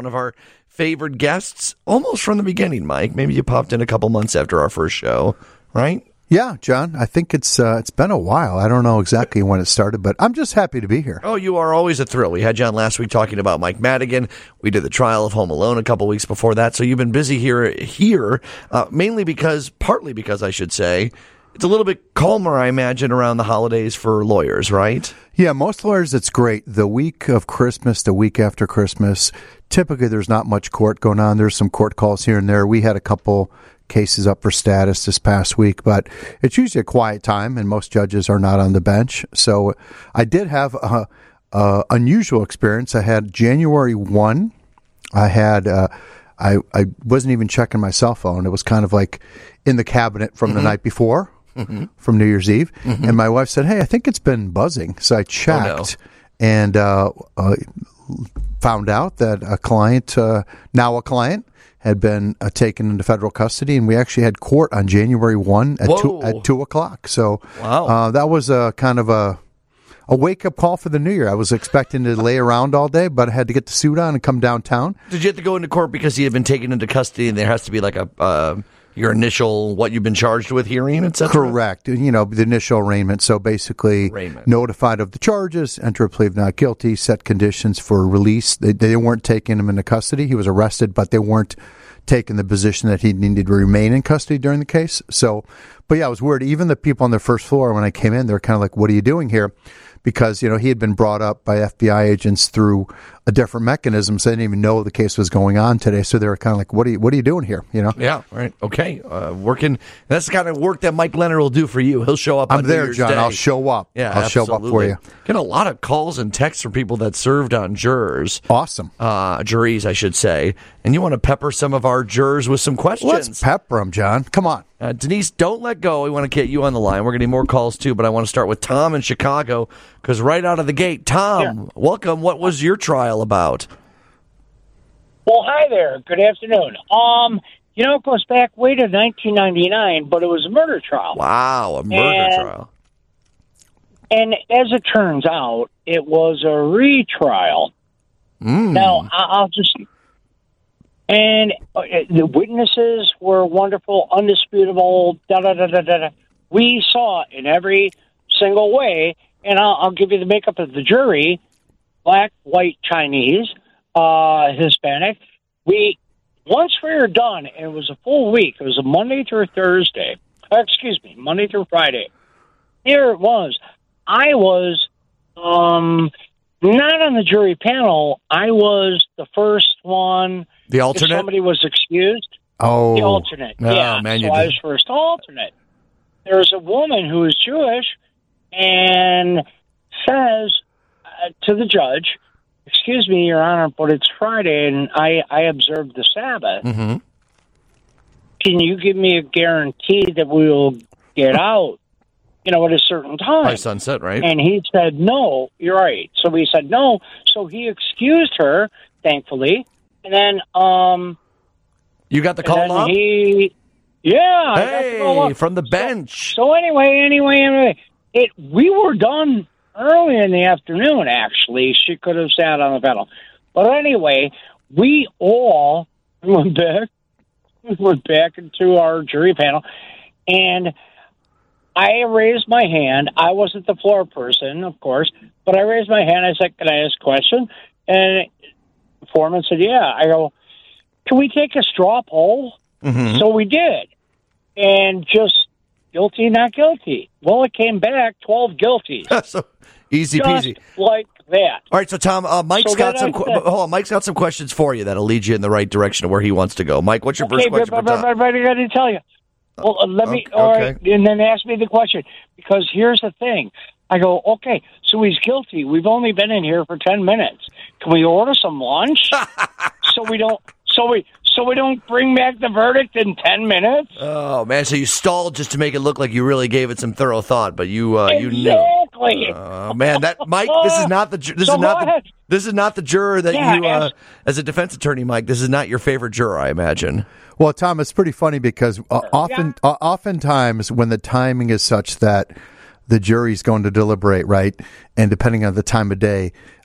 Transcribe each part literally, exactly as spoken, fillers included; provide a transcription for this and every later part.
one of our favored guests almost from the beginning, Mike. Maybe you popped in a couple months after our first show, right? Yeah, John, I think it's uh, it's been a while. I don't know exactly when it started, but I'm just happy to be here. Oh, you are always a thrill. We had you on last week talking about Mike Madigan. We did the trial of Home Alone a couple weeks before that, so you've been busy here, here uh, mainly because, partly because I should say, it's a little bit calmer, I imagine, around the holidays for lawyers, right? Yeah, most lawyers, it's great. The week of Christmas, the week after Christmas, typically there's not much court going on. There's some court calls here and there. We had a couple cases up for status this past week, but it's usually a quiet time, and most judges are not on the bench. So I did have a, a unusual experience. I had January first. I had uh, I I wasn't even checking my cell phone. It was kind of like in the cabinet from mm-hmm. the night before, mm-hmm. from New Year's Eve, mm-hmm. and my wife said, "Hey, I think it's been buzzing." So I checked, oh, no. and uh, uh, found out that a client, uh, now a client, had been uh, taken into federal custody, and we actually had court on January first at two, at two o'clock. So wow. uh, that was a kind of a a wake-up call for the new year. I was expecting to lay around all day, but I had to get the suit on and come downtown. Did you have to go into court because he had been taken into custody, and there has to be like a uh, your initial, what you've been charged with hearing, et cetera? Correct. You know, the initial arraignment. So basically arraignment. Notified of the charges, enter a plea of not guilty, set conditions for release. They, they weren't taking him into custody. He was arrested, but they weren't taking the position that he needed to remain in custody during the case. So, but yeah, it was weird. Even the people on the first floor, when I came in, they were kind of like, what are you doing here? Because, you know, he had been brought up by F B I agents through a different mechanism, so they didn't even know the case was going on today. So they were kind of like, what are you, what are you doing here? You know? Yeah, right. Okay. Uh, working. That's the kind of work that Mike Leonard will do for you. He'll show up on I'm there, New Year's John. Day. I'll show up. Yeah, I'll absolutely. show up for you. Get a lot of calls and texts from people that served on jurors. Awesome. Uh, juries, I should say. And you want to pepper some of our jurors with some questions. Let's pepper them, John. Come on. Uh, Denise, don't let go. We want to get you on the line. We're going to need more calls, too, but I want to start with Tom in Chicago, because right out of the gate, Tom, yeah. welcome. What was your trial about? Well, hi there. Good afternoon. Um, you know, it goes back way to nineteen ninety-nine, but it was a murder trial. Wow, a murder and, trial. And as it turns out, it was a retrial. Mm. Now, I'll just... And uh, the witnesses were wonderful, undisputable, da-da-da-da-da. We saw in every single way, and I'll, I'll give you the makeup of the jury, black, white, Chinese, uh, Hispanic. We, once we were done, and it was a full week, it was a Monday through Thursday, uh, excuse me, Monday through Friday. Here it was. I was um, not on the jury panel. I was the first one. The alternate? If somebody was excused. Oh. The alternate. Oh, yeah. man, so you I did. was first alternate. There's a woman who is Jewish and says uh, to the judge, excuse me, Your Honor, but it's Friday and I, I observed the Sabbath. Mm-hmm. Can you give me a guarantee that we will get out, you know, at a certain time? By sunset, right? And he said, no, you're right. So he said, no. So he excused her, thankfully. And then, um, you got the call and then up? He, yeah, hey, I got the call up. from the bench. So, so anyway, anyway, anyway, it we were done early in the afternoon. Actually, she could have sat on the panel, but anyway, we all went back, went back into our jury panel, and I raised my hand. I wasn't the floor person, of course, but I raised my hand. I said, "Can I ask a question?" And the foreman said, yeah. I go, can we take a straw poll? Mm-hmm. So we did. And just guilty, not guilty. Well, it came back twelve guilty. So easy just peasy. like that. All right, so Tom, uh, Mike's So got then some. I Qu- said- hold on, Mike's got some questions for you that'll lead you in the right direction of where he wants to go. Mike, what's your Okay, first but, question but, for but, Tom? but I got to tell you. Well, uh, let me, Okay, all right, okay. and then ask me the question. Because here's the thing. I go, okay, so he's guilty. We've only been in here for ten minutes. Can we order some lunch? so we don't, so we, so we don't bring back the verdict in ten minutes? Oh man, so you stalled just to make it look like you really gave it some thorough thought, but you uh, you knew. Exactly. Oh man, that Mike, this is not the ju- this So is not go the, ahead. this is not the juror that Yeah, you uh, ask- as a defense attorney, Mike. This is not your favorite juror, I imagine. Well, Tom, it's pretty funny because uh, often, uh, oftentimes when the timing is such that the jury's going to deliberate, right, and depending on the time of day,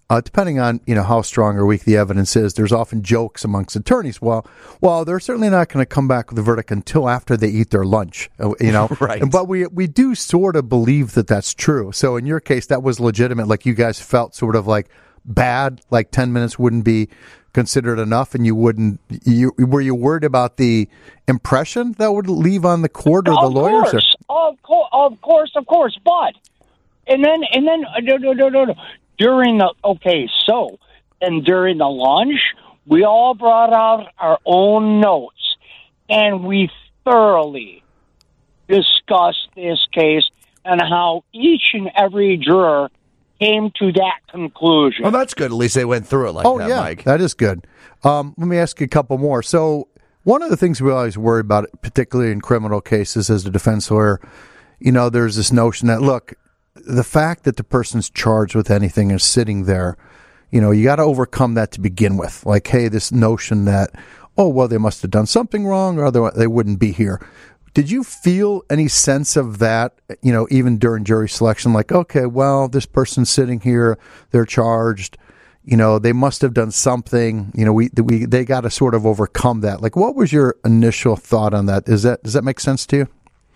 Uh, depending on, you know, how strong or weak the evidence is, there's often jokes amongst attorneys. Well, well, they're certainly not going to come back with a verdict until after they eat their lunch, uh, you know. Right. But we we do sort of believe that that's true. So in your case, that was legitimate. Like you guys felt sort of like bad, like ten minutes wouldn't be considered enough, and you wouldn't. You were you worried about the impression that would leave on the court or the of lawyers? Course, of course, of course, of course. But and then and then uh, no no no no no. During the, okay, so, and during the lunch, we all brought out our own notes, and we thoroughly discussed this case and how each and every juror came to that conclusion. Well, that's good. At least they went through it like oh, that, yeah, Mike. That is good. Um, let me ask you a couple more. So one of the things we always worry about, particularly in criminal cases as a defense lawyer, you know, there's this notion that, look, the fact that the person's charged with anything is sitting there, you know, you got to overcome that to begin with. Like, hey, this notion that, oh, well, they must have done something wrong or otherwise they wouldn't be here. Did you feel any sense of that, you know, even during jury selection? Like, okay, well, this person's sitting here, they're charged, you know, they must have done something, you know, we, we they got to sort of overcome that. Like, what was your initial thought on that? Is that, does that make sense to you?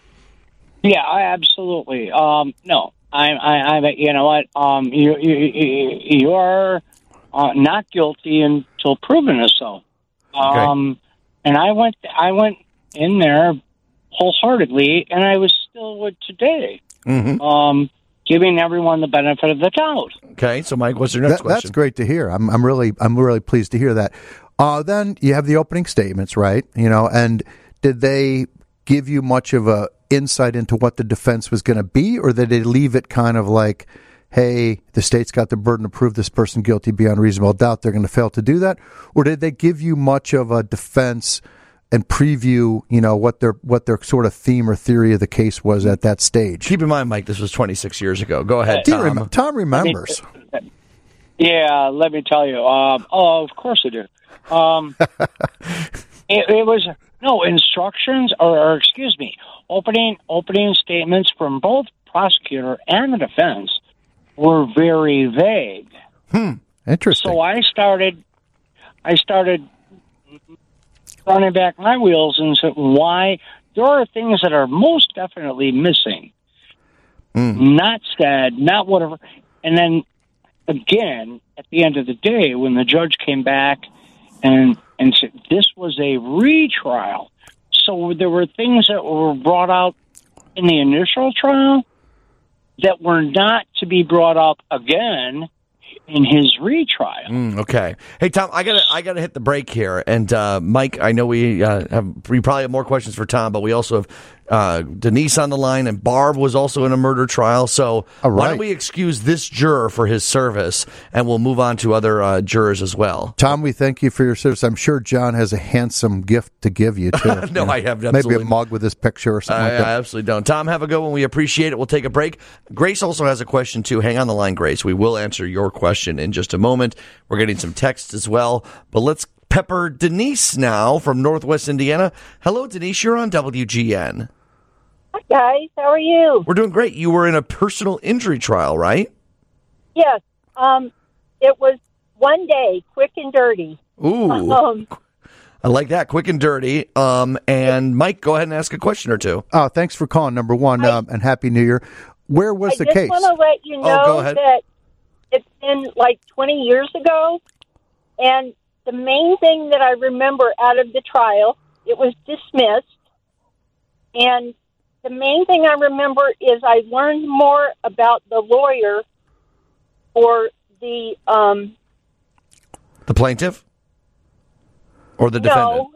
Yeah, I absolutely. Um, no. I, I, I, you know what? Um, you, you, you are uh, not guilty until proven is so. Um, okay. And I went, I went in there wholeheartedly, and I was still would today, mm-hmm. um, giving everyone the benefit of the doubt. Okay, so Mike, what's your next that, question? That's great to hear. I'm, I'm really, I'm really pleased to hear that. Uh, then you have the opening statements, right? You know, and did they give you much of a insight into what the defense was going to be, or did they leave it kind of like, hey, the state's got the burden to prove this person guilty beyond reasonable doubt, they're going to fail to do that? Or did they give you much of a defense and preview, you know, what their what their sort of theme or theory of the case was at that stage? Keep in mind, Mike, this was t26 years ago. Go ahead, Tom. Rem- Tom remembers. I mean, yeah, let me tell you. Um, oh, of course I do. Um, it, it was, no, instructions, or, or excuse me, Opening opening statements from both prosecutor and the defense were very vague. Hmm. Interesting. So I started, I started running back my wheels and said, "Why? There are things that are most definitely missing, mm. not said, not whatever." And then again, at the end of the day, when the judge came back and and said this was a retrial. So there were things that were brought out in the initial trial that were not to be brought up again in his retrial. Mm, okay. Hey, Tom, I gotta I gotta hit the break here. And uh, Mike, I know we uh, have we probably have more questions for Tom, but we also have uh, Denise on the line, and Barb was also in a murder trial. So right. Why don't we excuse this juror for his service, and we'll move on to other uh, jurors as well. Tom, we thank you for your service. I'm sure John has a handsome gift to give you, too. no, you know? I have absolutely. Maybe a mug with this picture or something I, like that. I absolutely don't. Tom, have a good one. We appreciate it. We'll take a break. Grace also has a question, too. Hang on the line, Grace. We will answer your question in just a moment. We're getting some texts as well. But let's pepper Denise now from Northwest Indiana. Hello, Denise. You're on W G N. Hi, guys. How are you? We're doing great. You were in a personal injury trial, right? Yes. Um, it was one day, quick and dirty. Ooh. Um, I like that, quick and dirty. Um, and Mike, go ahead and ask a question or two. Oh, thanks for calling, number one, I, um, and Happy New Year. Where was I the case? I case? just want to let you know oh, go ahead. that it's been like twenty years ago, and the main thing that I remember out of the trial, it was dismissed, and the main thing I remember is I learned more about the lawyer or the... Um, the plaintiff? Or the defendant? No,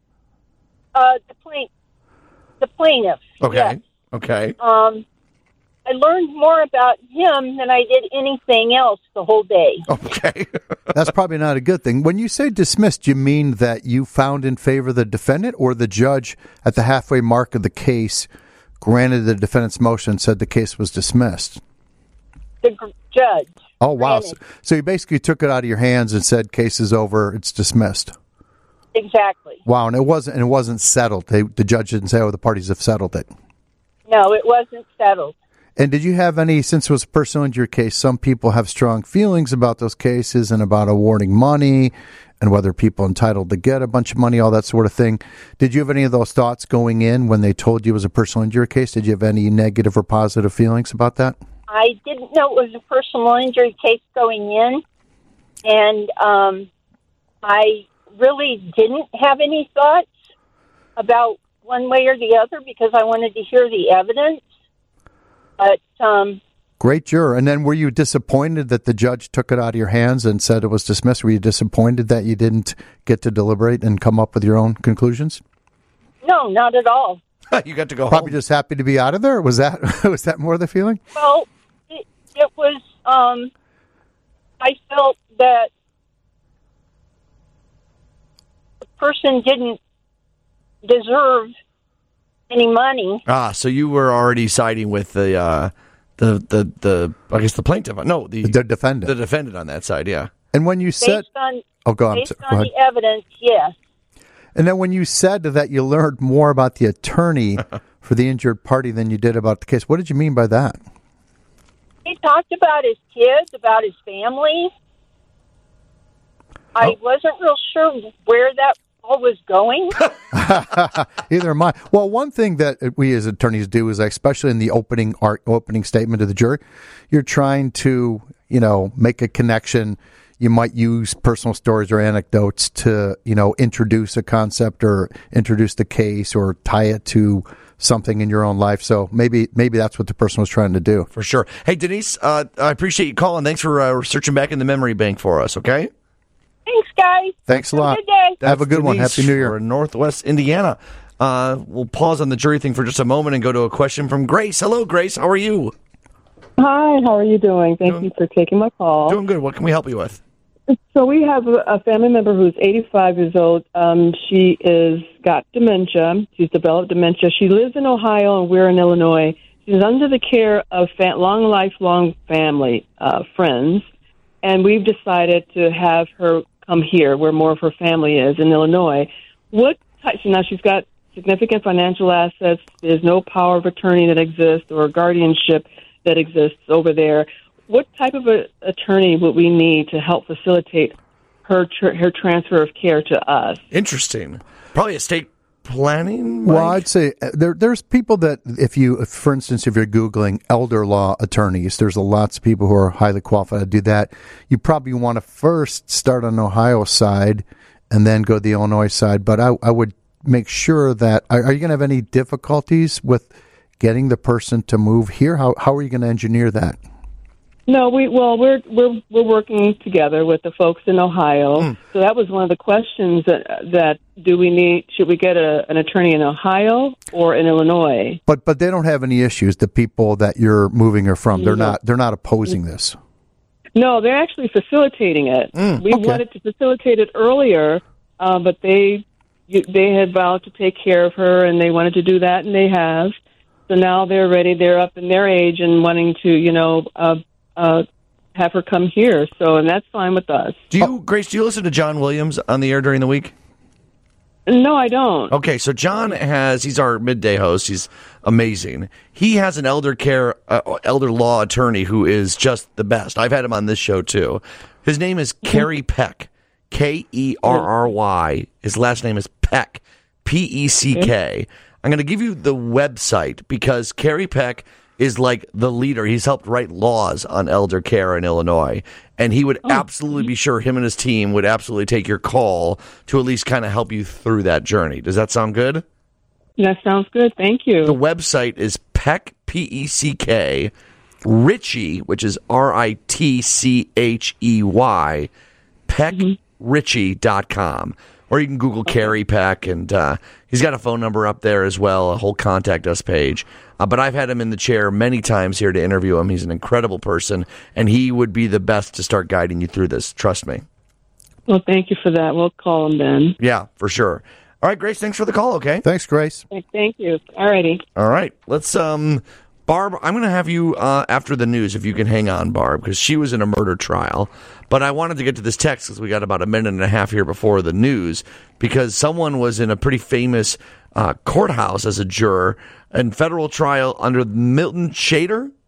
uh, the, plaint, the plaintiff. Okay, yes. okay. Um, I learned more about him than I did anything else the whole day. Okay. That's probably not a good thing. When you say dismissed, you mean that you found in favor of the defendant, or the judge at the halfway mark of the case granted the defendant's motion and said the case was dismissed? The gr- judge. Oh, wow. So, granted. so you basically took it out of your hands and said case is over, it's dismissed. Exactly. Wow, and it wasn't and it wasn't settled. They, the judge didn't say, oh, the parties have settled it. No, it wasn't settled. And did you have any, since it was a personal injury case, some people have strong feelings about those cases and about awarding money and whether people are entitled to get a bunch of money, all that sort of thing. Did you have any of those thoughts going in when they told you it was a personal injury case? Did you have any negative or positive feelings about that? I didn't know it was a personal injury case going in, and um, I really didn't have any thoughts about one way or the other because I wanted to hear the evidence. But um, great juror. And then were you disappointed that the judge took it out of your hands and said it was dismissed? Were you disappointed that you didn't get to deliberate and come up with your own conclusions? No, not at all. You got to go Probably home. just happy to be out of there? Was that was that more the feeling? Well, it, it was, um, I felt that the person didn't deserve any money. Ah, so you were already siding with the, uh, the, the, the, I guess the plaintiff. No, the, The defendant. the defendant on that side, yeah. And when you said, Based on, oh, go on. based Go on ahead. the evidence, yes. And then when you said that you learned more about the attorney for the injured party than you did about the case, what did you mean by that? He talked about his kids, about his family. I Oh. wasn't real sure where that all was going. Either am I. Well, one thing that we as attorneys do is, especially in the opening art, opening statement to the jury, you're trying to, you know, make a connection. You might use personal stories or anecdotes to, you know, introduce a concept or introduce the case or tie it to something in your own life. So maybe maybe that's what the person was trying to do. For sure. Hey, Denise, uh, I appreciate you calling. Thanks for uh, searching back in the memory bank for us, okay? Thanks, guys. Thanks a Have lot. a good day. Have a good one. Denise Happy New Year. for Northwest Indiana. Uh, we'll pause on the jury thing for just a moment and go to a question from Grace. Hello, Grace. How are you? Hi, how are you doing? Thank Doing- you for taking my call. Doing good. What can we help you with? So we have a, a family member who's eighty-five years old. Um, she is got dementia. She's developed dementia. She lives in Ohio, and we're in Illinois. She's under the care of fa- long, lifelong family uh, friends, and we've decided to have her come here, where more of her family is in Illinois. What type? So now she's got significant financial assets. There's no power of attorney that exists or guardianship that exists over there. What type of a attorney would we need to help facilitate her tr- her transfer of care to us? Interesting. Probably estate planning? Well, Mike? I'd say uh, there, there's people that if you, if, for instance, if you're Googling elder law attorneys, there's lots of people who are highly qualified to do that. You probably want to first start on the Ohio side and then go to the Illinois side. But I, I would make sure that, are, are you going to have any difficulties with getting the person to move here? How, how are you going to engineer that? No, we well we're we're we're working together with the folks in Ohio. Mm. So that was one of the questions that that do we need should we get a, an attorney in Ohio or in Illinois? But but they don't have any issues. The people that you're moving her from, they're not they're not opposing this. No, they're actually facilitating it. Mm, we okay. wanted to facilitate it earlier, uh, but they you, they had vowed to take care of her, and they wanted to do that, and they have. So now they're ready. They're up in their age and wanting to, you know, uh, uh, have her come here. So, and that's fine with us. Do you, Grace, do you listen to John Williams on the air during the week? No, I don't. Okay, so John has, he's our midday host. He's amazing. He has an elder care, uh, elder law attorney who is just the best. I've had him on this show too. His name is Kerry Peck, K E R R Y. His last name is Peck, P E C K. I'm going to give you the website because Kerry Peck is like the leader. He's helped write laws on elder care in Illinois. And he would absolutely be sure him and his team would absolutely take your call to at least kind of help you through that journey. Does that sound good? That sounds good. Thank you. The website is Peck, P E C K, Ritchey, which is R I T C H E Y, peck ritchie dot com. Or you can Google Kerry Peck, and uh, he's got a phone number up there as well, a whole contact us page. Uh, but I've had him in the chair many times here to interview him. He's an incredible person, and he would be the best to start guiding you through this. Trust me. Well, thank you for that. We'll call him then. Yeah, for sure. All right, Grace, thanks for the call, okay? Thanks, Grace. Thank you. All righty. All right, let's, um, Barb, I'm going to have you uh, after the news, if you can hang on, Barb, because she was in a murder trial. But I wanted to get to this text because we got about a minute and a half here before the news, because someone was in a pretty famous uh, courthouse as a juror in federal trial under Milton Shader.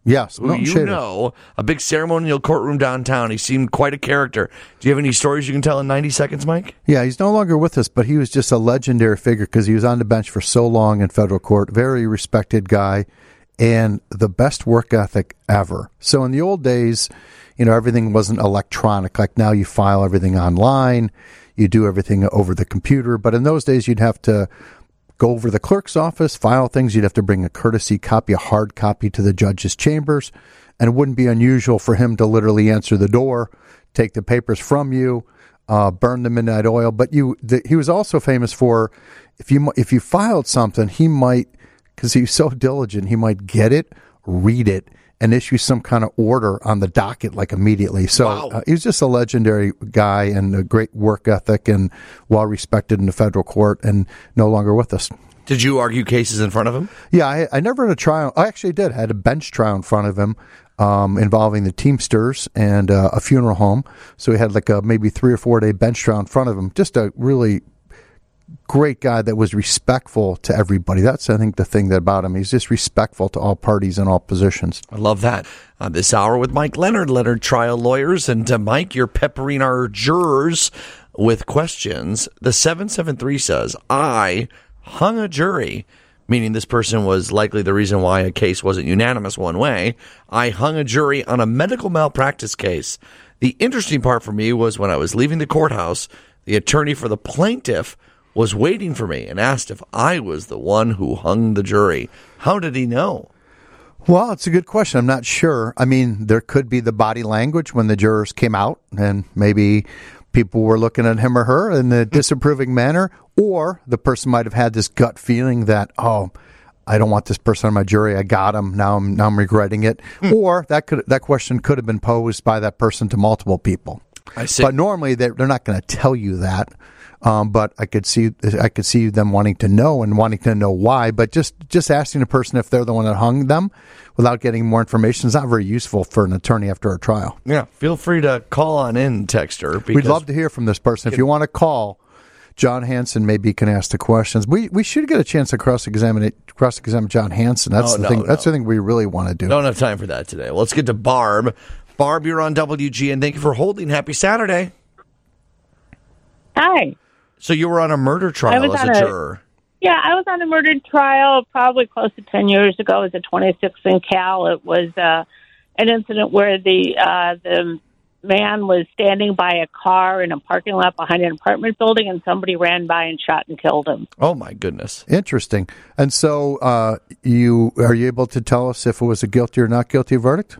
Yes, who Milton you Shader. know, a big ceremonial courtroom downtown. He seemed quite a character. Do you have any stories you can tell in ninety seconds, Mike? Yeah, he's no longer with us, but he was just a legendary figure because he was on the bench for so long in federal court. Very respected guy and the best work ethic ever. So in the old days, you know, everything wasn't electronic. Like now you file everything online, you do everything over the computer. But in those days, you'd have to go over to the clerk's office, file things. You'd have to bring a courtesy copy, a hard copy to the judge's chambers. And it wouldn't be unusual for him to literally answer the door, take the papers from you, uh, burn the midnight oil. But you, the, he was also famous for if you if you filed something, he might, because he was so diligent, he might get it, read it, and issue some kind of order on the docket like immediately. So Wow. uh, he was just a legendary guy and a great work ethic and well respected in the federal court and no longer with us. Did you argue cases in front of him? Yeah, I, I never had a trial. I actually did. I had a bench trial in front of him um, involving the Teamsters and uh, a funeral home. So we had like a maybe three or four day bench trial in front of him. Just a really great guy that was respectful to everybody. That's, I think, the thing that about him. He's just respectful to all parties and all positions. I love that. Uh, this hour with Mike Leonard, Leonard Trial Lawyers. And uh, Mike, you're peppering our jurors with questions. The seven seven three says, I hung a jury, meaning this person was likely the reason why a case wasn't unanimous one way. I hung a jury on a medical malpractice case. The interesting part for me was when I was leaving the courthouse, the attorney for the plaintiff was waiting for me and asked if I was the one who hung the jury. How did he know? Well, it's a good question. I'm not sure. I mean, there could be the body language when the jurors came out, and maybe people were looking at him or her in a disapproving manner, or the person might have had this gut feeling that, oh, I don't want this person on my jury. I got him. Now I'm now I'm regretting it. Hmm. Or that could that question could have been posed by that person to multiple people. I see. But normally they're, they're not going to tell you that. Um, but I could see I could see them wanting to know and wanting to know why. But just, just asking a person if they're the one that hung them without getting more information is not very useful for an attorney after a trial. Yeah, feel free to call on in, Texter. We'd love to hear from this person. If you want to call John Hanson, maybe you can ask the questions. We we should get a chance to cross examine cross examine John Hanson. That's oh, the no, thing. no. That's the thing we really want to do. Don't have time for that today. Well, let's get to Barb. Barb, you're on W G N. Thank you for holding. Happy Saturday. Hi. So you were on a murder trial as a, a juror. Yeah, I was on a murder trial probably close to ten years ago. It was a twenty-six in Cal. It was uh, an incident where the uh, the man was standing by a car in a parking lot behind an apartment building, and somebody ran by and shot and killed him. Oh, my goodness. Interesting. And so uh, you are you able to tell us if it was a guilty or not guilty verdict?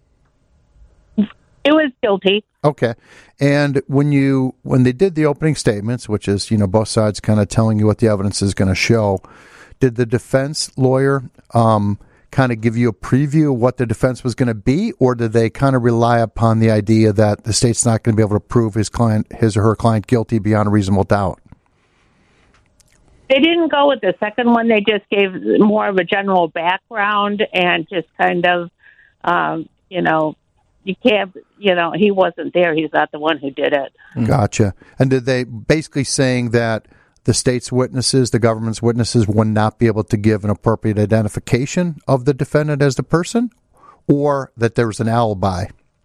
It was guilty. Okay. And when you when they did the opening statements, which is, you know, both sides kind of telling you what the evidence is going to show, did the defense lawyer um, kind of give you a preview of what the defense was going to be, or did they kind of rely upon the idea that the state's not going to be able to prove his client, his or her client guilty beyond a reasonable doubt? They didn't go with the second one. They just gave more of a general background and just kind of, um, you know, you can't, you know, he wasn't there. He's not the one who did it. Gotcha. And did they basically saying that the state's witnesses, the government's witnesses, would not be able to give an appropriate identification of the defendant as the person, or that there was an alibi?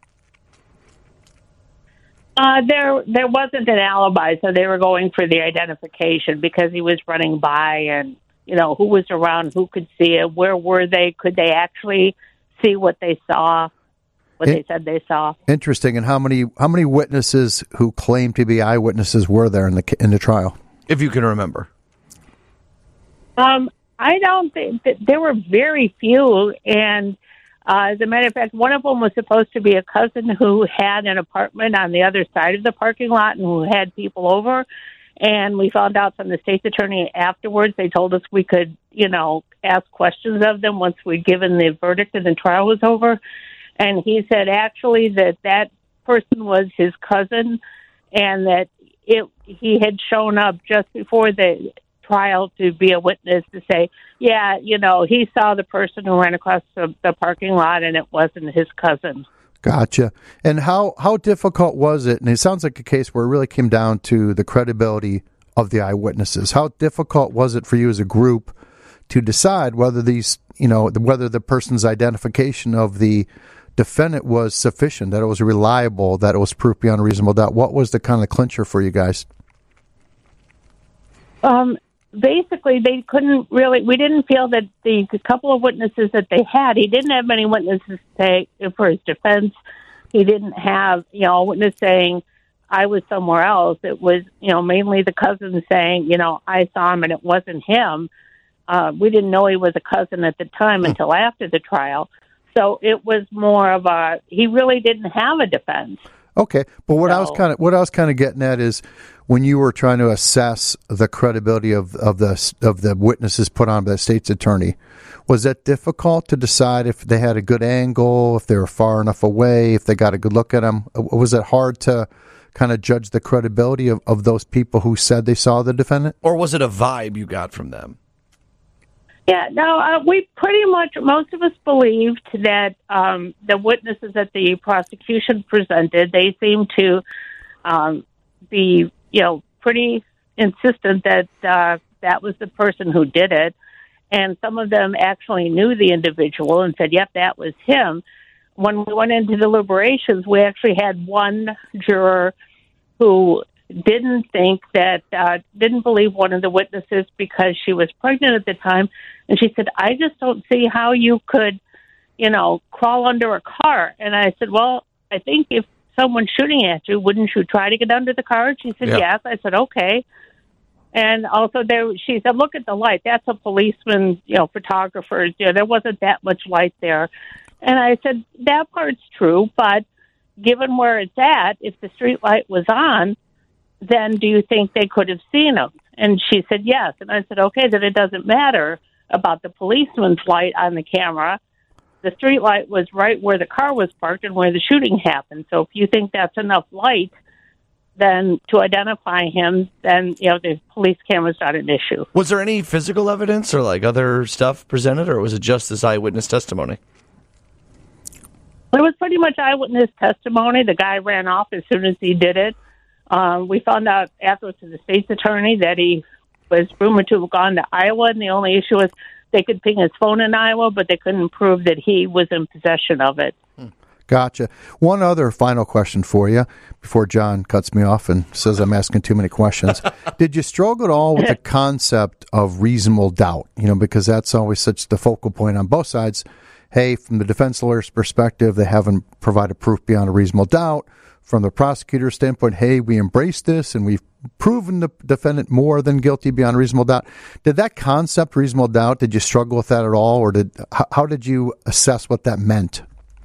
Uh, there, there wasn't an alibi, so they were going for the identification because he was running by, and you know who was around, who could see it, where were they, could they actually see what they saw, what it, they said they saw. Interesting. And how many how many witnesses who claimed to be eyewitnesses were there in the in the trial? If you can remember. Um, I don't think that there were very few, and uh, as a matter of fact, one of them was supposed to be a cousin who had an apartment on the other side of the parking lot and who had people over. And we found out from the state's attorney afterwards. They told us we could, you know, ask questions of them once we'd given the verdict and the trial was over. And he said actually that that person was his cousin, and that it he had shown up just before the trial to be a witness to say, yeah, you know, he saw the person who ran across the, the parking lot and it wasn't his cousin. Gotcha. And how, how difficult was it? And it sounds like a case where it really came down to the credibility of the eyewitnesses. How difficult was it for you as a group to decide whether these, you know, whether the person's identification of the defendant was sufficient, that it was reliable, that it was proof beyond a reasonable doubt? What was the kind of clincher for you guys? Um, basically, they couldn't really, we didn't feel that the, the couple of witnesses that they had, he didn't have many witnesses say for his defense. He didn't have, you know, a witness saying, I was somewhere else. It was, you know, mainly the cousin saying, you know, I saw him and it wasn't him. Uh, we didn't know he was a cousin at the time until after the trial. So it was more of a, he really didn't have a defense. Okay, but what so, I was kind of what I was kind of getting at is when you were trying to assess the credibility of, of the of the witnesses put on by the state's attorney, was that difficult to decide if they had a good angle, if they were far enough away, if they got a good look at them? Was it hard to kind of judge the credibility of, of those people who said they saw the defendant? Or was it a vibe you got from them? Yeah, no, uh, we pretty much, most of us believed that um, the witnesses that the prosecution presented, they seemed to um, be, you know, pretty insistent that uh, that was the person who did it. And some of them actually knew the individual and said, yep, that was him. When we went into deliberations, we actually had one juror who didn't think that, uh, didn't believe one of the witnesses because she was pregnant at the time. And she said, I just don't see how you could, you know, crawl under a car. And I said, well, I think if someone's shooting at you, wouldn't you try to get under the car? And she said, yeah. yes. I said, okay. And also there, she said, look at the light. That's a policeman, you know, photographers. You know, there wasn't that much light there. And I said, that part's true, but given where it's at, if the street light was on, then do you think they could have seen him? And she said, yes. And I said, okay, then it doesn't matter about the policeman's light on the camera. The street light was right where the car was parked and where the shooting happened. So if you think that's enough light, then to identify him, then, you know, the police camera's not an issue. Was there any physical evidence or like other stuff presented, or was it just this eyewitness testimony? It was pretty much eyewitness testimony. The guy ran off as soon as he did it. Um, we found out afterwards to the state's attorney that he was rumored to have gone to Iowa, and the only issue was they could ping his phone in Iowa, but they couldn't prove that he was in possession of it. Gotcha. One other final question for you before John cuts me off and says I'm asking too many questions. Did you struggle at all with the concept of reasonable doubt? You know, because that's always such the focal point on both sides. Hey, from the defense lawyer's perspective, they haven't provided proof beyond a reasonable doubt. From the prosecutor's standpoint, hey, we embrace this and we've proven the defendant more than guilty beyond reasonable doubt. Did that concept, reasonable doubt, did you struggle with that at all, or did how, how did you assess what that meant?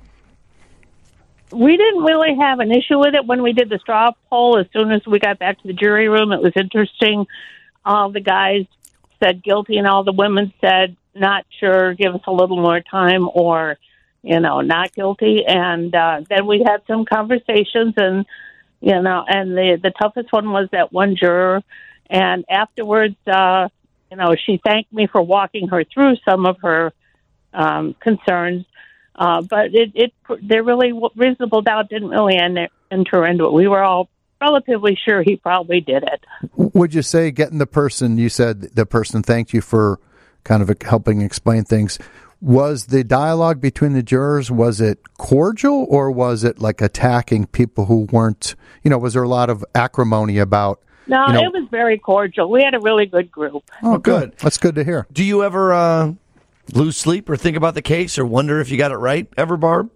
We didn't really have an issue with it when we did the straw poll. As soon as we got back to the jury room, it was interesting. All the guys said guilty and all the women said not sure, give us a little more time, or, you know, not guilty. And uh, then we had some conversations, and, you know, and the, the toughest one was that one juror. And afterwards, uh, you know, she thanked me for walking her through some of her um, concerns. Uh, but it, it, there really, reasonable doubt didn't really enter into it. We were all relatively sure he probably did it. Would you say getting the person, you said the person thanked you for kind of helping explain things. Was the dialogue between the jurors, was it cordial, or was it like attacking people who weren't, you know, was there a lot of acrimony about? No, you know, it was very cordial. We had a really good group. Oh, good. That's good to hear. Do you ever uh, lose sleep or think about the case or wonder if you got it right ever, Barb?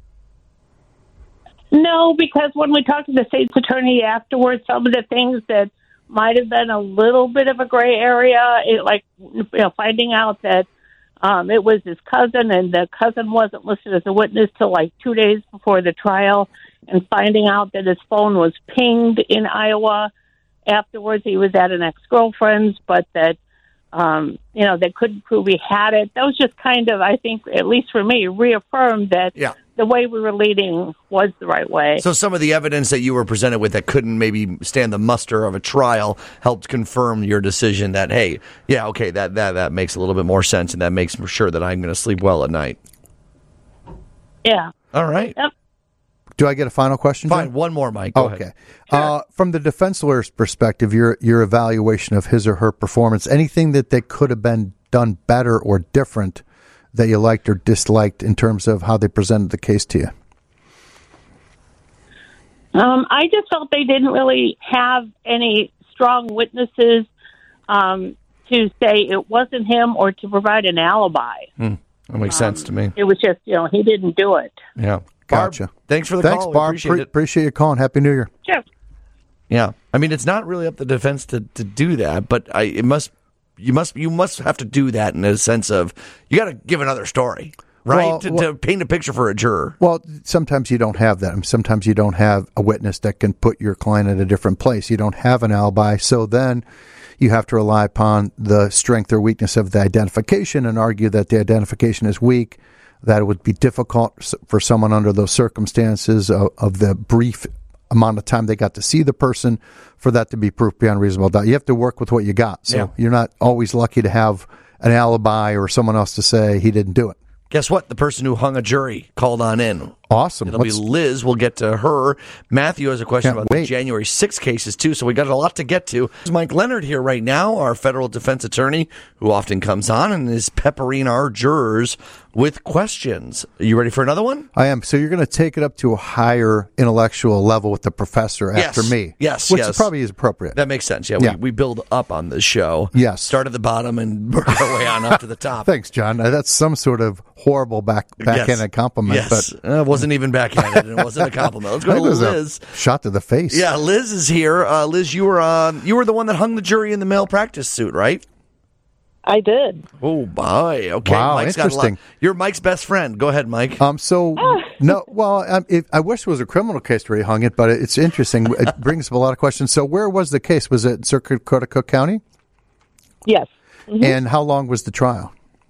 No, because when we talked to the state's attorney afterwards, some of the things that might have been a little bit of a gray area, it, like, you know, finding out that um, it was his cousin and the cousin wasn't listed as a witness till like two days before the trial, and finding out that his phone was pinged in Iowa. Afterwards, he was at an ex-girlfriend's, but that, um, you know, they couldn't prove he had it. That was just kind of, I think, at least for me, reaffirmed that yeah. the way we were leading was the right way. So some of the evidence that you were presented with that couldn't maybe stand the muster of a trial helped confirm your decision that, hey, yeah, okay, that, that, that makes a little bit more sense, and that makes for sure that I'm going to sleep well at night. Yeah. All right. Yep. Do I get a final question? Fine. John? One more, Mike. Go okay. ahead. Uh, from the defense lawyer's perspective, your your evaluation of his or her performance, anything that they could have been done better or different that you liked or disliked in terms of how they presented the case to you? Um, I just felt they didn't really have any strong witnesses um, to say it wasn't him or to provide an alibi. Hmm. That makes Um, sense to me. It was just, you know, he didn't do it. Yeah. Gotcha. Barb, thanks for the Thanks, call. We Barb. appreciate Pre- it. appreciate you calling. Happy New Year. Sure. Yeah. I mean, it's not really up to the defense to, to do that, but I it must you must you must have to do that in a sense of you got to give another story, right? Well, to, well- to paint a picture for a juror. Well, sometimes you don't have that. I mean, sometimes you don't have a witness that can put your client at a different place. You don't have an alibi. So then you have to rely upon the strength or weakness of the identification and argue that the identification is weak, that it would be difficult for someone under those circumstances of, of the brief amount of time they got to see the person for that to be proof beyond reasonable doubt. You have to work with what you got. So Yeah. you're not always lucky to have an alibi or someone else to say he didn't do it. Guess what? The person who hung a jury called on in. Awesome. It'll What's- be Liz. We'll get to her. Matthew has a question Can't about wait. the January sixth cases, too, so we got a lot to get to. There's Mike Leonard here right now, our federal defense attorney, who often comes on and is peppering our jurors with questions. Are you ready for another one? I am. So you're going to take it up to a higher intellectual level with the professor after Yes. me. Yes, Which yes. probably is appropriate. That makes sense. Yeah, Yeah. We, we build up on this show. Yes. Start at the bottom and work our way on up to the top. Thanks, John. Uh, That's some sort of horrible back backhanded Yes. compliment. Yes. But Uh, it wasn't even backhanded. and It wasn't a compliment. Let's go I to think it was Liz. a shot to the face. Yeah, Liz is here. Uh, Liz, you were uh, you were the one that hung the jury in the malpractice suit, right? I did. Oh, boy. Okay. Wow, Mike's got a lot- interesting. You're Mike's best friend. Go ahead, Mike. Um. So no. Well, um, it, I wish it was a criminal case where he hung it, but it, it's interesting. It brings up a lot of questions. So where was the case? Was it in Circuit Court of Cook County? Yes. And how long was the trial?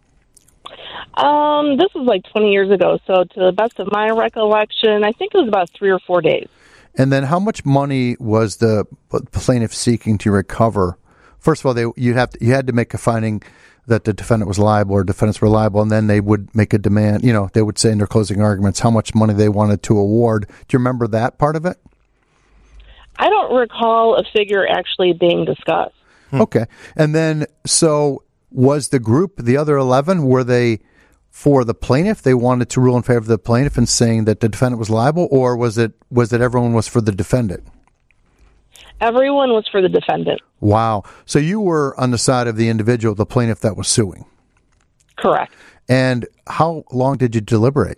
Um, this was like twenty years ago, so to the best of my recollection, I think it was about three or four days. And then how much money was the plaintiff seeking to recover? First of all, they you have to, you had to make a finding that the defendant was liable or defendants were liable, and then they would make a demand. You know, they would say in their closing arguments how much money they wanted to award. Do you remember that part of it? I don't recall a figure actually being discussed. Okay. And then, so was the group, the other eleven, were they for the plaintiff? They wanted to rule in favor of the plaintiff and saying that the defendant was liable, or was it was it everyone was for the defendant? Everyone was for the defendant. Wow. So you were on the side of the individual, the plaintiff that was suing. Correct. And how long did you deliberate?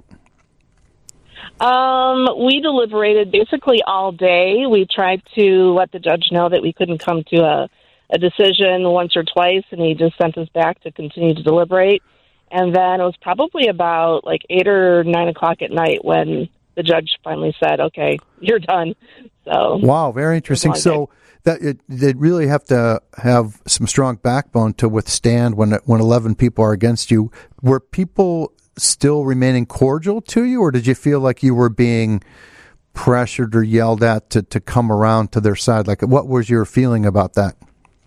Um, we deliberated basically all day. We tried to let the judge know that we couldn't come to a, a decision once or twice, and he just sent us back to continue to deliberate. And then it was probably about like eight or nine o'clock at night when the judge finally said, "Okay, you're done." So Wow, very interesting. Long So that it, they really have to have some strong backbone to withstand when when eleven people are against you. Were people still remaining cordial to you, or did you feel like you were being pressured or yelled at to, to come around to their side? Like, what was your feeling about that?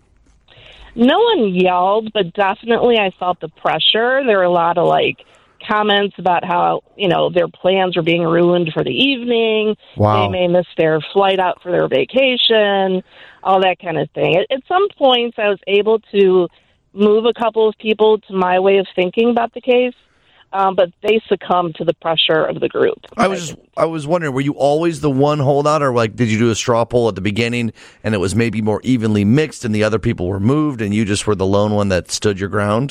no one yelled, but definitely I felt the pressure. There were a lot of like comments about how, you know, their plans were being ruined for the evening. Wow. They may miss their flight out for their vacation, all that kind of thing. At, at some points, I was able to move a couple of people to my way of thinking about the case, um, but they succumbed to the pressure of the group. I was just, I was wondering, were you always the one holdout, or like did you do a straw poll at the beginning and it was maybe more evenly mixed and the other people were moved and you just were the lone one that stood your ground?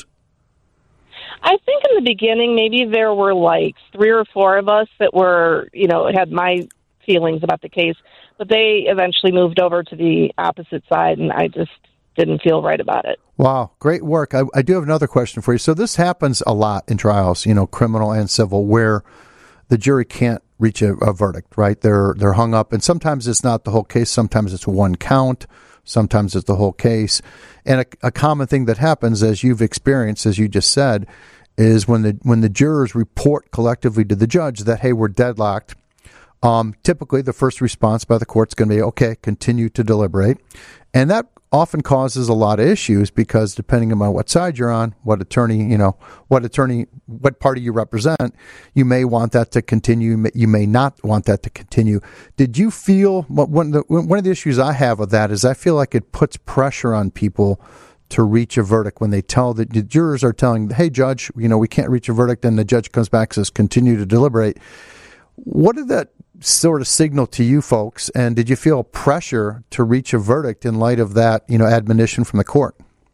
I think in the beginning, maybe there were like three or four of us that were, you know, had my feelings about the case, but they eventually moved over to the opposite side, and I just didn't feel right about it. Wow, great work. I, I do have another question for you. So this happens a lot in trials, you know, criminal and civil, where the jury can't reach a, a verdict, right? They're they're hung up, and sometimes it's not the whole case. Sometimes it's one count. Sometimes it's the whole case. And a, a common thing that happens, as you've experienced, as you just said, is when the when the jurors report collectively to the judge that, hey, we're deadlocked, um, typically the first response by the court's going to be, okay, continue to deliberate. And that often causes a lot of issues because depending on what side you're on, what attorney, you know, what attorney, what party you represent, you may want that to continue. You may not want that to continue. Did you feel, one of the, one of the issues I have with that is I feel like it puts pressure on people to reach a verdict when they tell the, the jurors are telling, hey, judge, you know, we can't reach a verdict, and the judge comes back and says, continue to deliberate. What did that sort of signal to you folks, and did you feel pressure to reach a verdict in light of that, you know, admonition from the court?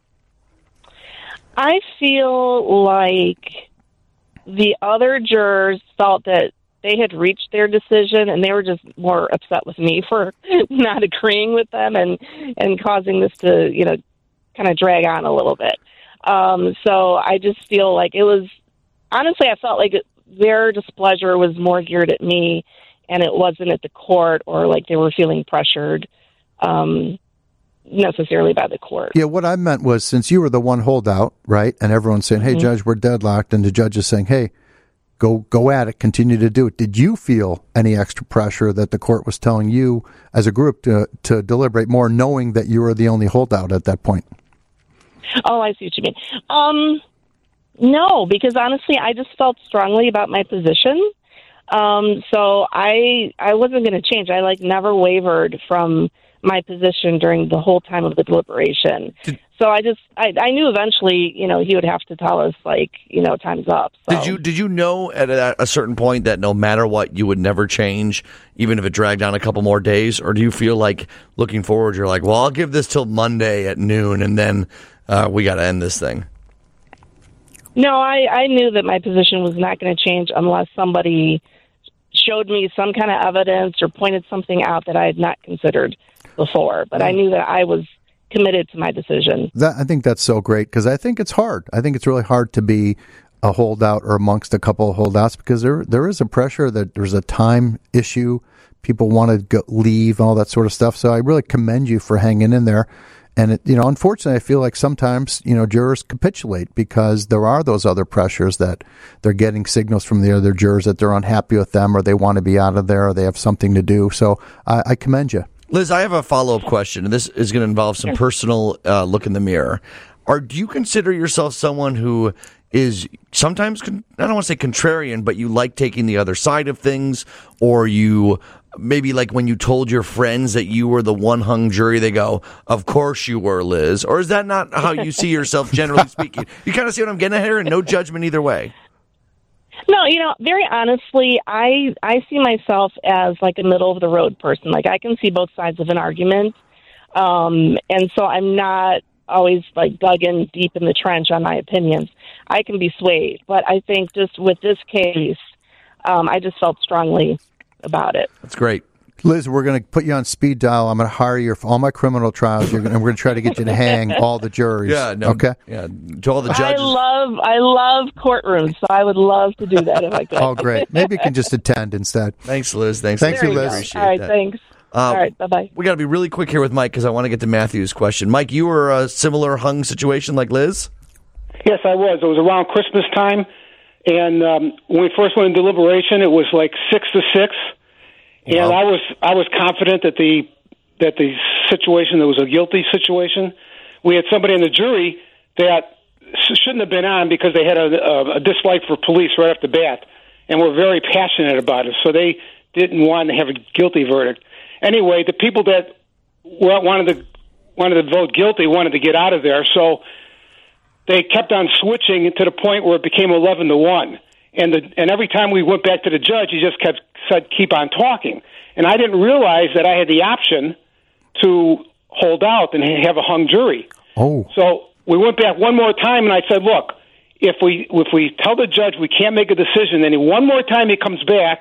I feel like the other jurors felt that they had reached their decision, and they were just more upset with me for not agreeing with them and, and causing this to, you know, kind of drag on a little bit. Um, so I just feel like it was, honestly, I felt like their displeasure was more geared at me, and it wasn't at the court, or like they were feeling pressured um, necessarily by the court. Yeah, what I meant was, since you were the one holdout, right, and everyone's saying, hey, mm-hmm. judge, we're deadlocked, and the judge is saying, hey, Go go at it, continue to do it. Did you feel any extra pressure that the court was telling you as a group to, to deliberate more, knowing that you were the only holdout at that point? Oh, I see what you mean. Um, no, because honestly, I just felt strongly about my position. Um, so I I wasn't going to change. I like never wavered from my position during the whole time of the deliberation. Did, so I just, I, I knew eventually, you know, he would have to tell us, like, you know, time's up. So. Did you did you know at a, a certain point that no matter what, you would never change, even if it dragged on a couple more days? Or do you feel like, looking forward, you're like, well, I'll give this till Monday at noon, and then uh, we got to end this thing? No, I, I knew that my position was not going to change unless somebody showed me some kind of evidence or pointed something out that I had not considered before. But I knew that I was committed to my decision. That, I think that's so great, because I think it's hard. I think it's really hard to be a holdout or amongst a couple of holdouts, because there there is a pressure that there's a time issue. People want to go, leave, all that sort of stuff. So I really commend you for hanging in there. And, it, you know, unfortunately, I feel like sometimes, you know, jurors capitulate because there are those other pressures that they're getting signals from the other jurors that they're unhappy with them, or they want to be out of there, or they have something to do. So I, I commend you. Liz, I have a follow-up question, and this is going to involve some personal uh, look in the mirror. Are do you consider yourself someone who is sometimes, con- I don't want to say contrarian, but you like taking the other side of things, or you maybe like when you told your friends that you were the one hung jury, they go, of course you were, Liz? Or is that not how you see yourself, generally speaking? You kind of see what I'm getting at here, and no judgment either way. No, you know, very honestly, I I see myself as like a middle of the road person. Like, I can see both sides of an argument, um, and so I'm not always like dug in deep in the trench on my opinions. I can be swayed, but I think just with this case, um, I just felt strongly about it. That's great. Liz, we're going to put you on speed dial. I'm going to hire you for all my criminal trials, You're gonna, and we're going to try to get you to hang all the juries. Yeah, no, okay. Yeah, to all the judges. I love, I love courtrooms, so I would love to do that if I could. Oh, great. Maybe you can just attend instead. Thanks, Liz. Thanks, Thanks, Liz. Liz. Appreciate all right, that. thanks. Uh, all right, bye-bye. We got to be really quick here with Mike, because I want to get to Matthew's question. Mike, you were a similar hung situation like Liz? Yes, I was. It was around Christmas time, and um, when we first went in deliberation, it was like six to six. And wow. I was I was confident that the that the situation that was a guilty situation. We had somebody in the jury that shouldn't have been on because they had a, a dislike for police right off the bat, and were very passionate about it. So they didn't want to have a guilty verdict. Anyway, the people that wanted to wanted to vote guilty wanted to get out of there, so they kept on switching to the point where it became eleven to one. And the, and every time we went back to the judge, he just kept said, keep on talking. And I didn't realize that I had the option to hold out and have a hung jury. Oh. So we went back one more time, and I said, look, if we if we tell the judge we can't make a decision, then one more time he comes back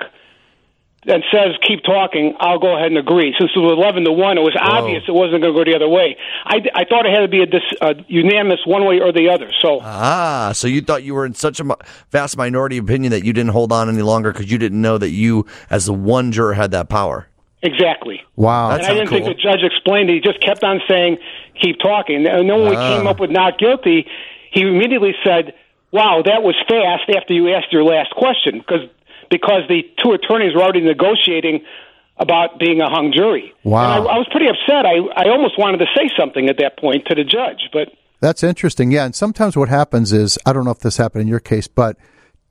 and says, keep talking, I'll go ahead and agree. Since it was eleven to one, it was Whoa. obvious it wasn't going to go the other way. I, I thought it had to be a, dis, a unanimous one way or the other. So Ah, so you thought you were in such a vast minority opinion that you didn't hold on any longer because you didn't know that you, as the one juror, had that power. Exactly. Wow. And I didn't cool. think the judge explained it. He just kept on saying, keep talking. And then when we ah. came up with not guilty, he immediately said, wow, that was fast after you asked your last question, because because the two attorneys were already negotiating about being a hung jury. Wow. And I, I was pretty upset. I, I almost wanted to say something at that point to the judge. But that's interesting. Yeah, and sometimes what happens is, I don't know if this happened in your case, but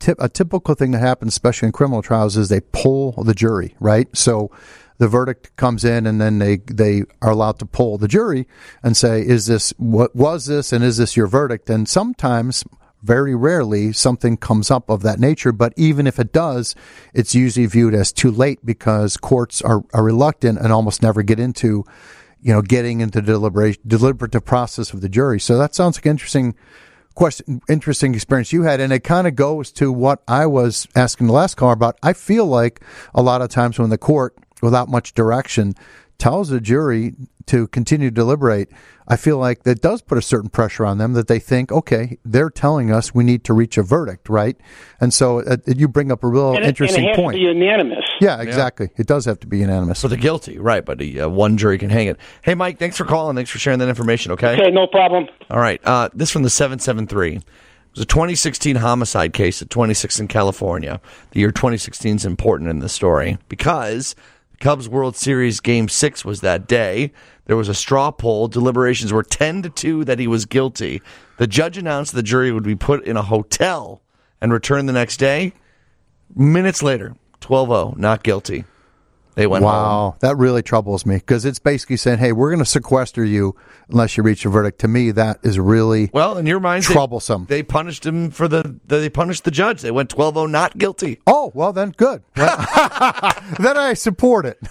tip, a typical thing that happens, especially in criminal trials, is they poll the jury, right? So the verdict comes in, and then they, they are allowed to poll the jury and say, is this, what was this, and is this your verdict? And sometimes, very rarely, something comes up of that nature. But even if it does, it's usually viewed as too late because courts are, are reluctant and almost never get into, you know, getting into the deliberation, deliberative process of the jury. So that sounds like an interesting question, interesting experience you had. And it kind of goes to what I was asking the last caller about. I feel like a lot of times when the court, without much direction, tells the jury to continue to deliberate, I feel like that does put a certain pressure on them that they think, okay, they're telling us we need to reach a verdict, right? And so uh, you bring up a real and interesting it, and it has point. To be unanimous. Yeah, exactly. Yeah. It does have to be unanimous. For the guilty, right, but uh, one jury can hang it. Hey, Mike, thanks for calling. Thanks for sharing that information, okay? Okay, no problem. All right. Uh, this from the seven seven three. It was a twenty sixteen homicide case at twenty-six in California. The year twenty sixteen is important in this story because Cubs World Series Game six was that day. There was a straw poll. Deliberations were ten to two that he was guilty. The judge announced the jury would be put in a hotel and return the next day. Minutes later, twelve oh, not guilty. They went wow, home. Wow, that really troubles me because it's basically saying, hey, we're going to sequester you unless you reach a verdict. To me, that is really well, in your mind, troublesome. They, they punished him for the, they punished the judge. They went twelve oh, not guilty. Oh, well, then good. Then I support it.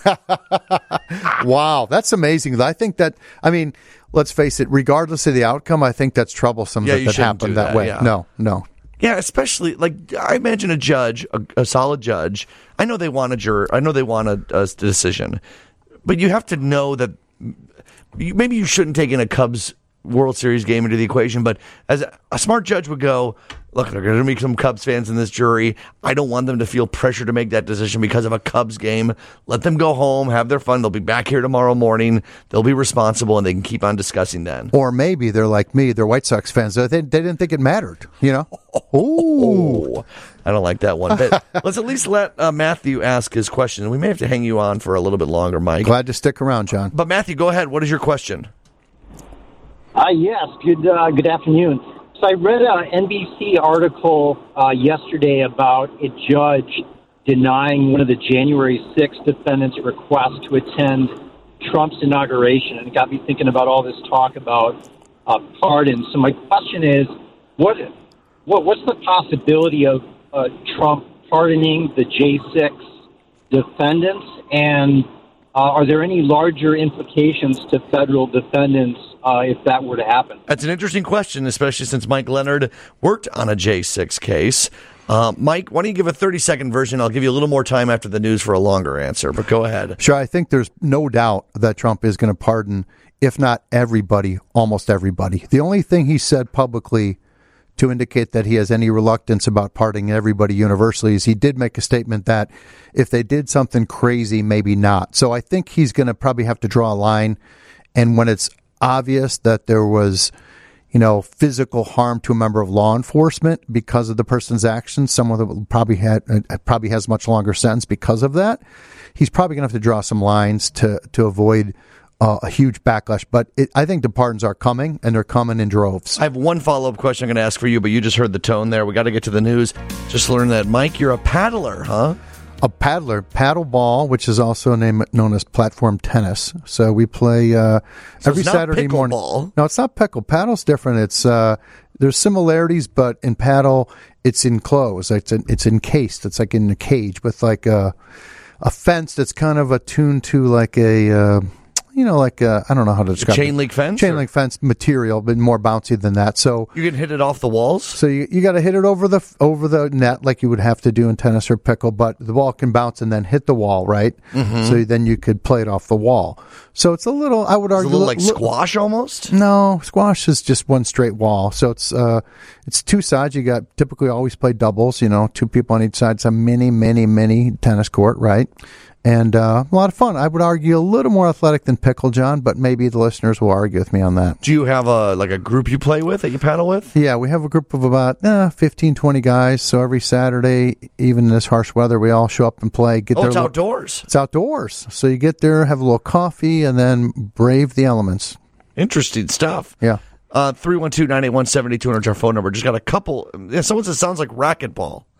Wow, that's amazing. I think that, I mean, let's face it, regardless of the outcome, I think that's troublesome yeah, that that happened that, that way. Yeah. No, no. Yeah, especially like I imagine a judge, a, a solid judge. I know they want a juror. I know they want a, a decision, but you have to know that you, maybe you shouldn't take in a Cubs World Series game into the equation. But as a, a smart judge would go, look, there are going to be some Cubs fans in this jury. I don't want them to feel pressure to make that decision because of a Cubs game. Let them go home, have their fun. They'll be back here tomorrow morning. They'll be responsible, and they can keep on discussing then. Or maybe they're like me. They're White Sox fans. They, they didn't think it mattered, you know? Ooh. Oh, I don't like that one. But let's at least let uh, Matthew ask his question. We may have to hang you on for a little bit longer, Mike. Glad to stick around, John. But Matthew, go ahead. What is your question? Uh, yes, good uh, good afternoon. So I read an N B C article uh, yesterday about a judge denying one of the January sixth defendants' request to attend Trump's inauguration, and it got me thinking about all this talk about uh, pardons. So my question is, what, what what's the possibility of uh, Trump pardoning the J six defendants, and uh, are there any larger implications to federal defendants Uh, if that were to happen? That's an interesting question, especially since Mike Leonard worked on a J six case. Uh, Mike, why don't you give a thirty-second version? I'll give you a little more time after the news for a longer answer, but go ahead. Sure, I think there's no doubt that Trump is going to pardon, if not everybody, almost everybody. The only thing he said publicly to indicate that he has any reluctance about pardoning everybody universally is he did make a statement that if they did something crazy, maybe not. So I think he's going to probably have to draw a line, and when it's obvious that there was, you know, physical harm to a member of law enforcement because of the person's actions, someone that probably had uh, probably has much longer sentence because of that, he's probably going to have to draw some lines to to avoid uh, a huge backlash. But it, I think the pardons are coming, and they're coming in droves. I have one follow-up question I'm going to ask for you, but you just heard the tone there. We got to get to the news. Just learned that, Mike, you're a paddler, huh? A paddler, paddle ball, which is also name, known as platform tennis. So we play uh, so every it's not Saturday morning. Ball. No, it's not pickle. Paddle's different. It's uh, there's similarities, but in paddle, it's enclosed. It's in, it's encased. It's like in a cage with like a a fence that's kind of attuned to like a. Uh, You know, like, uh, I don't know how to describe it. Chain link fence? Chain or? link fence material, but more bouncy than that. So you can hit it off the walls? So you, you got to hit it over the over the net like you would have to do in tennis or pickle, but the ball can bounce and then hit the wall, right? Mm-hmm. So then you could play it off the wall. So it's a little, I would argue. It's a little like li- squash almost? No, squash is just one straight wall. So it's uh, it's two sides. You got typically always play doubles, you know, two people on each side. It's a mini, mini, mini tennis court, right? And uh, a lot of fun. I would argue a little more athletic than pickle, John, but maybe the listeners will argue with me on that. Do you have a like a group you play with that you paddle with? Yeah, we have a group of about eh, fifteen, twenty guys. So every Saturday, even in this harsh weather, we all show up and play. Get oh, there it's little, outdoors. It's outdoors. So you get there, have a little coffee, and then brave the elements. Interesting stuff. Yeah. Uh, three one two, nine eight one, seven two zero zero is our phone number. Just got a couple. Yeah, someone says sounds like racquetball.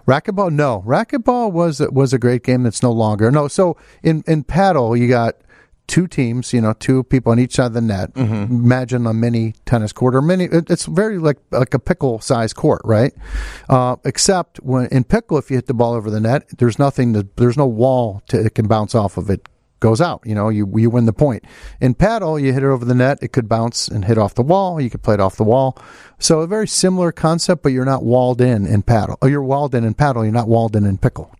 Racquetball, no. Racquetball was was a great game that's no longer. No, so in, in paddle, you got two teams, you know, two people on each side of the net. Mm-hmm. Imagine a mini tennis court or mini. It's very like like a pickle size court, right? Uh, except when in pickle, if you hit the ball over the net, there's nothing. To, there's no wall to, it can bounce off of. It goes out. You know, you you win the point. In paddle, you hit it over the net, it could bounce and hit off the wall. You could play it off the wall. So a very similar concept, but you're not walled in in paddle. Oh, you're walled in in paddle. You're not walled in in pickle.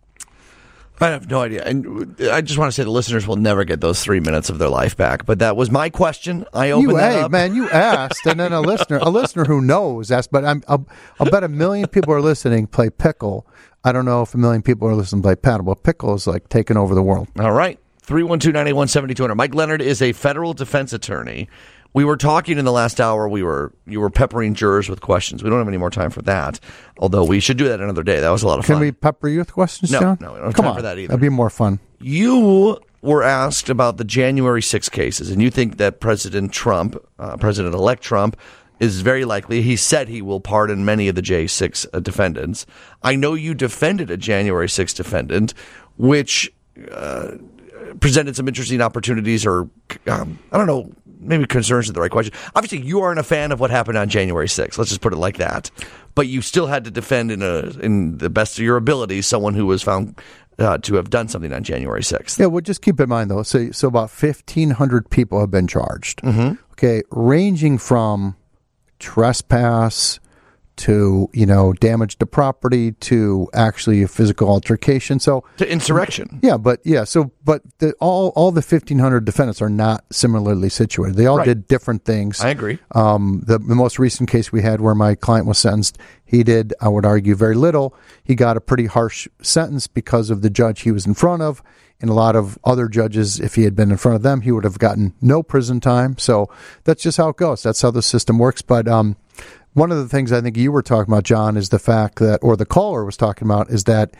I have no idea. And I just want to say the listeners will never get those three minutes of their life back. But that was my question. I opened you, that hey, up. man, you asked, and then a listener, a listener who knows asked. But I'm, I'll, I'll bet a million people are listening play pickle. I don't know if a million people are listening play paddle, but pickle is like taking over the world. All right. three one two, nine eight one, seven two zero zero. Mike Leonard is a federal defense attorney. We were talking in the last hour. We were you were peppering jurors with questions. We don't have any more time for that, although we should do that another day. That was a lot of Can fun. Can we pepper you with questions, no, John? No, we don't have Come time on. for that either. That'd be more fun. You were asked about the January sixth cases, and you think that President Trump, uh, President-elect Trump, is very likely. He said he will pardon many of the J six uh, defendants. I know you defended a January sixth defendant, which uh, presented some interesting opportunities or, um, I don't know, maybe concerns is the right question. Obviously, you aren't a fan of what happened on January sixth. Let's just put it like that. But you still had to defend in a in the best of your abilities someone who was found uh, to have done something on January sixth. Yeah, well, just keep in mind, though, so, so about fifteen hundred people have been charged. Mm-hmm. Okay, ranging from trespass to, you know, damage to property to actually a physical altercation. So to insurrection. Yeah, but yeah, so but the, all all the fifteen hundred defendants are not similarly situated. They all Right. did different things. I agree. Um, the, the most recent case we had where my client was sentenced, he did, I would argue, very little. He got a pretty harsh sentence because of the judge he was in front of. And a lot of other judges, if he had been in front of them, he would have gotten no prison time. So that's just how it goes. That's how the system works. But um, one of the things I think you were talking about, John, is the fact that, or the caller was talking about, is that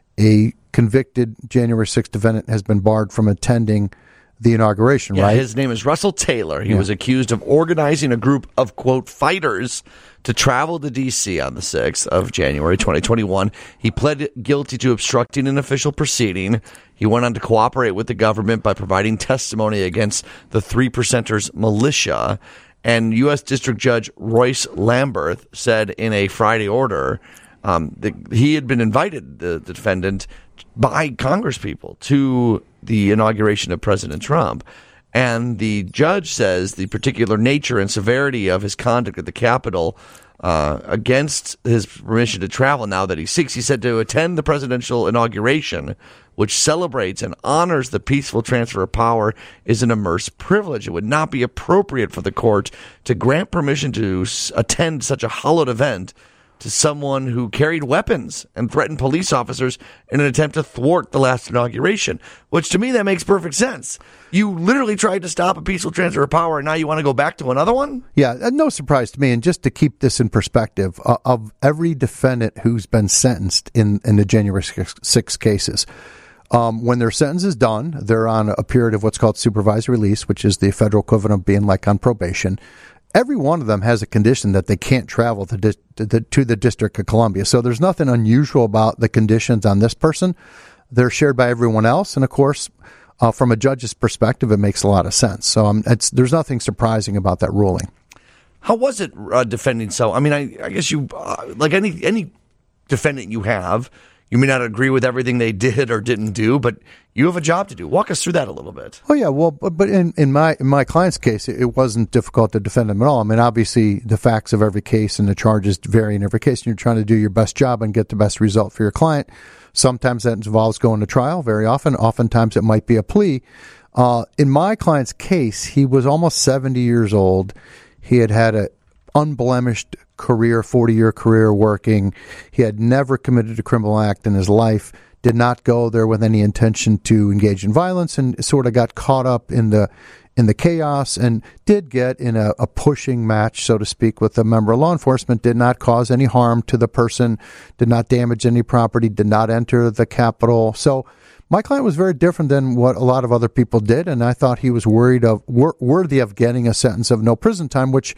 a convicted January sixth defendant has been barred from attending the inauguration, yeah, right? His name is Russell Taylor. He Yeah. was accused of organizing a group of, quote, fighters to travel to D C on the sixth of January, twenty twenty-one. He pled guilty to obstructing an official proceeding. He went on to cooperate with the government by providing testimony against the Three Percenters militia. And U S District Judge Royce Lamberth said in a Friday order um, that he had been invited, the, the defendant, by congresspeople to the inauguration of President Trump. And the judge says the particular nature and severity of his conduct at the Capitol uh, against his permission to travel now that he seeks, he said, to attend the presidential inauguration, which celebrates and honors the peaceful transfer of power, is an immense privilege. It would not be appropriate for the court to grant permission to s- attend such a hallowed event to someone who carried weapons and threatened police officers in an attempt to thwart the last inauguration, which to me, that makes perfect sense. You literally tried to stop a peaceful transfer of power, and now you want to go back to another one? Yeah, uh, no surprise to me. And just to keep this in perspective, uh, of every defendant who's been sentenced in, in the January sixth cases, um, when their sentence is done, they're on a period of what's called supervised release, which is the federal equivalent of being like on probation. Every one of them has a condition that they can't travel to, dis- to, the, to the District of Columbia. So there's nothing unusual about the conditions on this person. They're shared by everyone else. And, of course, uh, from a judge's perspective, it makes a lot of sense. So um, it's, there's nothing surprising about that ruling. How was it uh, defending so? I mean, I, I guess you, uh, like any any defendant you have, you may not agree with everything they did or didn't do, but you have a job to do. Walk us through that a little bit. Oh yeah, well, but, but in, in my in my client's case, it, it wasn't difficult to defend him at all. I mean, obviously, the facts of every case and the charges vary in every case, and you're trying to do your best job and get the best result for your client. Sometimes that involves going to trial. Very often, oftentimes it might be a plea. Uh, in my client's case, he was almost seventy years old. He had had a unblemished career, forty-year career working. He had never committed a criminal act in his life, did not go there with any intention to engage in violence, and sort of got caught up in the in the chaos, and did get in a, a pushing match, so to speak, with a member of law enforcement, did not cause any harm to the person, did not damage any property, did not enter the Capitol. So my client was very different than what a lot of other people did, and I thought he was worried of wor- worthy of getting a sentence of no prison time, which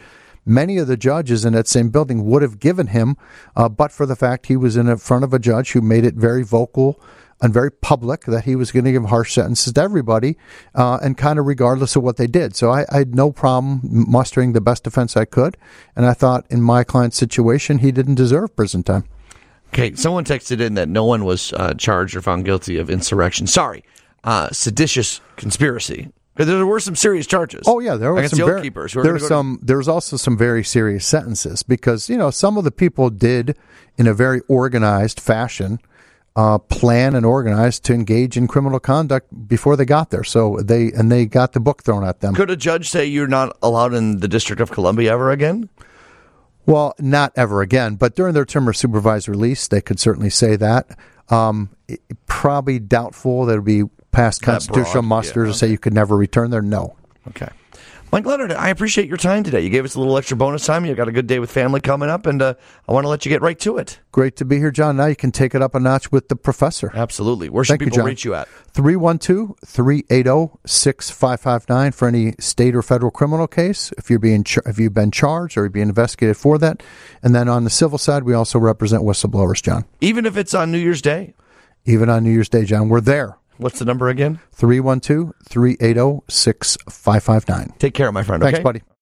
many of the judges in that same building would have given him, uh, but for the fact he was in front of a judge who made it very vocal and very public that he was going to give harsh sentences to everybody, uh, and kind of regardless of what they did. So I, I had no problem mustering the best defense I could, and I thought in my client's situation, he didn't deserve prison time. Okay, someone texted in that no one was uh, charged or found guilty of insurrection. Sorry, uh, seditious conspiracy. There were some serious charges. Oh yeah, there were against some. the Very, Oath Keepers. Who there are were go some. There was also some very serious sentences because you know some of the people did in a very organized fashion. Uh, plan and organize to engage in criminal conduct before they got there. So they and they got the book thrown at them. Could a judge say you're not allowed in the District of Columbia ever again? Well, not ever again. But during their term of supervised release, they could certainly say that. Um, it, probably doubtful that it would be past constitutional muster yeah, to say you could never return there. No. Okay. Mike Leonard, I appreciate your time today. You gave us a little extra bonus time. You got a good day with family coming up, and uh, I want to let you get right to it. Great to be here, John. Now you can take it up a notch with the professor. Absolutely. Where should Thank people you, reach you at? three one two, three eight zero, six five five nine for any state or federal criminal case, if you're being char- if you've been charged or you're being investigated for that. And then on the civil side, we also represent whistleblowers, John. Even if it's on New Year's Day? Even on New Year's Day, John. We're there. What's the number again? three one two, three eight zero, six five five nine. Take care, my friend. Thanks, okay? buddy.